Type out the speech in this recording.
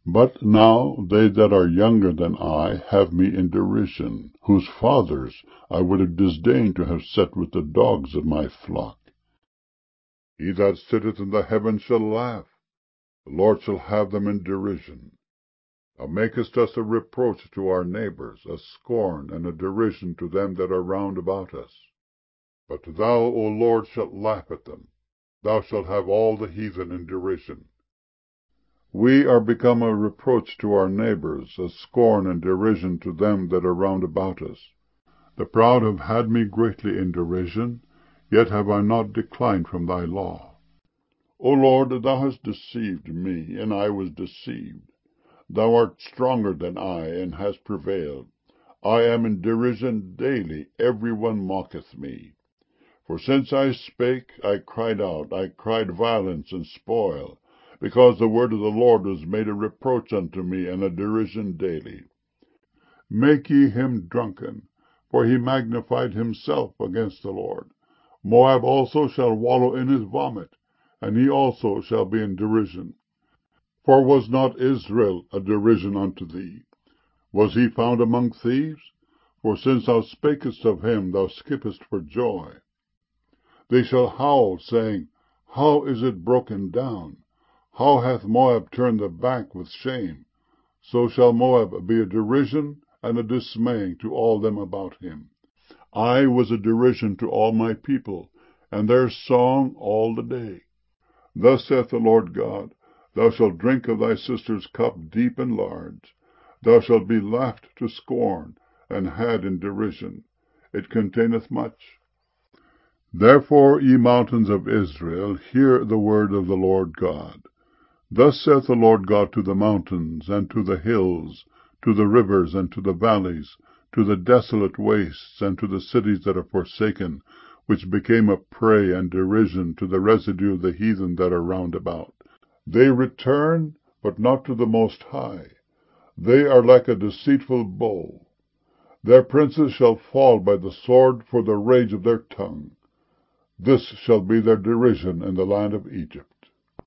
But now they that are younger than I have me in derision, whose fathers I would have disdained to have set with the dogs of my flock. He that sitteth in the heavens shall laugh, the Lord shall have them in derision. Thou makest us a reproach to our neighbors, a scorn and a derision to them that are round about us. But thou, O Lord, shalt laugh at them. Thou shalt have all the heathen in derision. We are become a reproach to our neighbors, a scorn and derision to them that are round about us. The proud have had me greatly in derision, yet have I not declined from thy law. O Lord, thou hast deceived me, and I was deceived. Thou art stronger than I, and hast prevailed. I am in derision daily, every one mocketh me. For since I spake, I cried out, I cried violence and spoil, because the word of the Lord was made a reproach unto me, and a derision daily. Make ye him drunken, for he magnified himself against the Lord. Moab also shall wallow in his vomit, and he also shall be in derision. For was not Israel a derision unto thee? Was he found among thieves? For since thou spakest of him, thou skippest for joy. They shall howl, saying, How is it broken down? How hath Moab turned the back with shame? So shall Moab be a derision and a dismaying to all them about him. I was a derision to all my people, and their song all the day. Thus saith the Lord God, Thou shalt drink of thy sister's cup deep and large. Thou shalt be laughed to scorn, and had in derision. It containeth much. Therefore, ye mountains of Israel, hear the word of the Lord God. Thus saith the Lord God to the mountains, and to the hills, to the rivers, and to the valleys, to the desolate wastes, and to the cities that are forsaken, which became a prey and derision to the residue of the heathen that are round about. They return, but not to the Most High. They are like a deceitful bow. Their princes shall fall by the sword for the rage of their tongue. This shall be their derision in the land of Egypt.